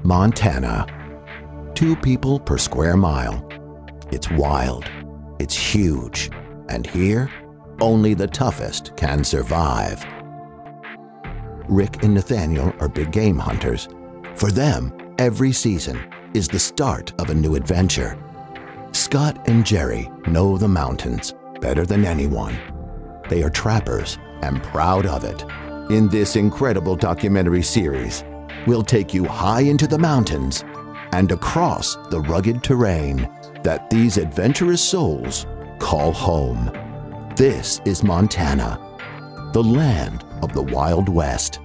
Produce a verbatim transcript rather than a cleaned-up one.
Montana. Two people per square mile. It's wild, it's huge, and here, only the toughest can survive. Rick and Nathaniel are big game hunters. For them, every season is the start of a new adventure. Scott and Jerry know the mountains better than anyone. They are trappers and proud of it. In this incredible documentary series, we'll take you high into the mountains and across the rugged terrain that these adventurous souls call home. This is Montana, the land of the Wild West.